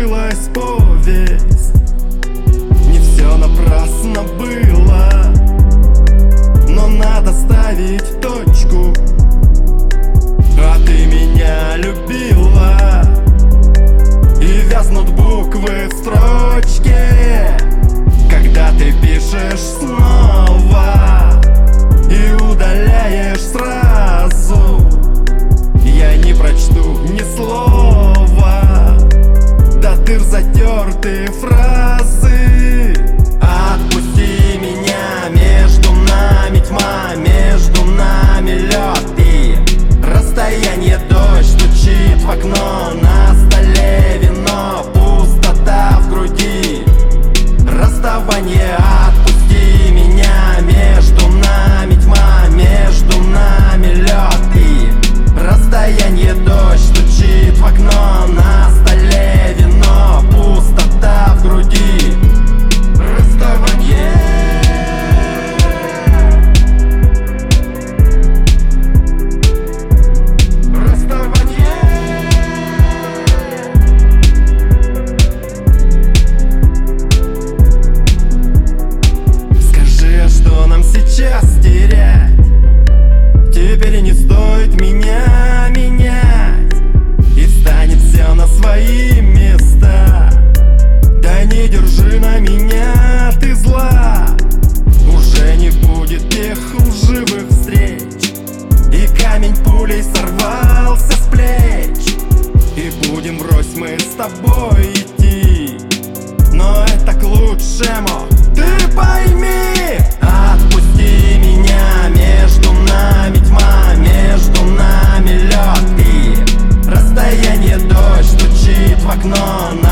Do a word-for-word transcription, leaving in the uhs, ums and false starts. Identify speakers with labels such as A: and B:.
A: сложилась повесть. Не все напрасно было, но надо ставить точку. А ты меня любила, и вязнут буквы в строчке, когда ты пишешь снова и удаляешь сразу. Я не прочту ни слова, до дыр затертые фразы. Отпусти меня, между нами тьма, между нами лед и расстояние. Дождь стучит в окно, на столе вино, пустота в груди, расставание. Отпусти меня, между нами тьма, между нами лед и расстояние. Дождь стучит в окно, на столе вино, пустота в груди, расставание. Сейчас терять, теперь и не стоит меня менять, и встанет все на свои места. Да не держи на меня ты зла, уже не будет тех лживых встреч, и камень пулей сорвался с плеч, и будем врозь мы с тобой идти, но это к лучшему, ты пойми. Отпусти меня, между нами тьма, между нами лед и расстояние. Дождь стучит в окно.